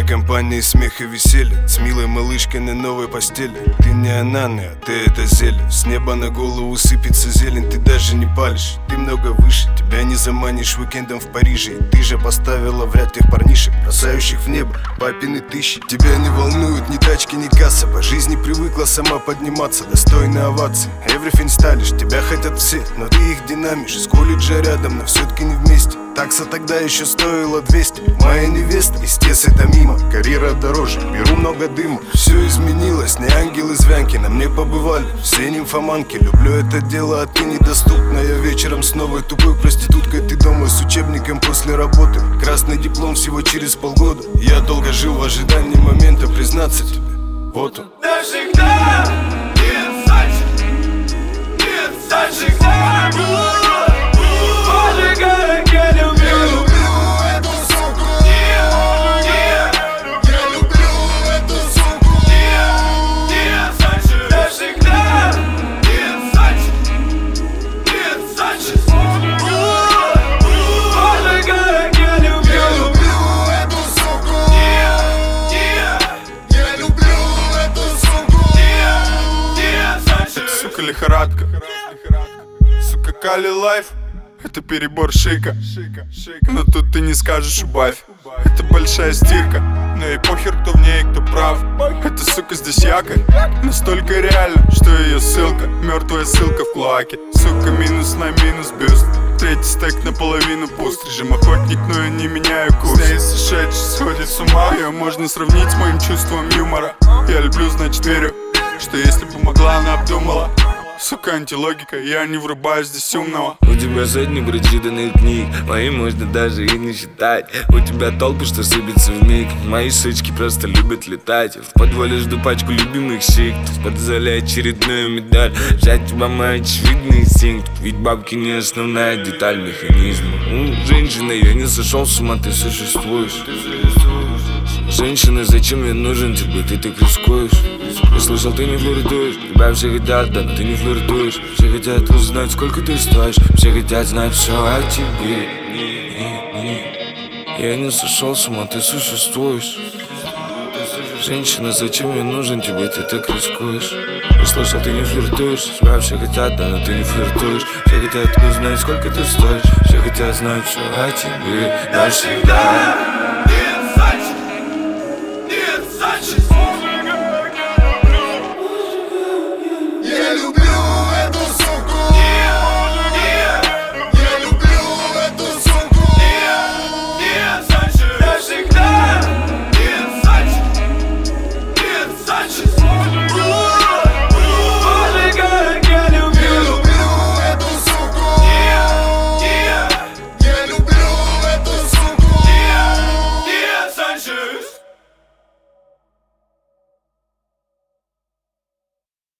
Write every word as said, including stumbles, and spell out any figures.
компании смех и веселье, с милой малышкой на новой постели. Ты не ананы, а ты это зелень. С неба на голову сыпется зелень, ты даже не палишь. Ты много выше, тебя не заманишь уикендом в Париже. И ты же поставила в ряд тех парнишек, бросающих в небо папины тысячи. Тебя не волнуют ни тачки, ни касса. По жизни привыкла сама подниматься, достойны овации. Everything stylish, тебя хотят все, но ты их динамишь. С колледжа рядом, но все-таки не вместе. Такса тогда еще стоила двести. Моя невеста, естественно, это мимо. Карьера дороже, беру много дыма. Все изменилось, не ангелы звянки на мне побывали, все нимфоманки. Люблю это дело, а ты недоступна. Я вечером с новой тупой проституткой. Ты дома с учебником после работы. Красный диплом всего через полгода. Я долго жил в ожидании момента признаться тебе. Вот он. Навсегда нет Сачи, нет Сачи, Боже, как я люблю, я люблю эту суку. Нет, нет, Я люблю эту суку. нет, нет Сачи. Навсегда нет Сачи, нет Сачи, Боже, как я люблю, Я люблю эту суку. нет, нет, Я люблю эту суку. нет, нет Сачи. Сука, лихорадка, сука, Кали лайф. Это перебор шика, но тут ты не скажешь убавь. Это большая стирка, но и похер, кто в ней, кто прав. Эта сука здесь якорь, настолько реально, что ее ссылка, мертвая ссылка в клоаке. Сука, минус на минус бюст. Третий стек наполовину пуст. Режим охотник, но я не меняю курс. С ней сошедший сходит с ума. Ее можно сравнить с моим чувством юмора. Я люблю, значит верю, что если бы могла, она обдумала. Сука, антилогика, я не врубаю здесь умного. У тебя сотни прочитанных книг, мои можно даже и не считать. У тебя толпы, что сыпется в миг. Мои сучки просто любят летать. В подвале жду пачку любимых щик. Позволяет очередную медаль. Взять тебя мой очевидный инстинкт. Ведь бабки не основная деталь механизма. У женщины, я не сошел с ума, ты существуешь. Женщина, зачем я нужен тебе, ты так рискуешь. Я слышал, ты не флиртуешь. Тебя все хотят, да, но ты не флиртуешь. Все хотят узнать, сколько ты стоишь. Все хотят знать все о тебе. Я не сошел с ума, ты существуешь. Женщина, зачем я нужен тебе, ты так рискуешь. Я слышал, ты не флиртуешь. Тебя все хотят, да, но ты не флиртуешь. Все хотят узнать, сколько ты стоишь. Все хотят знать все о тебе навсегда.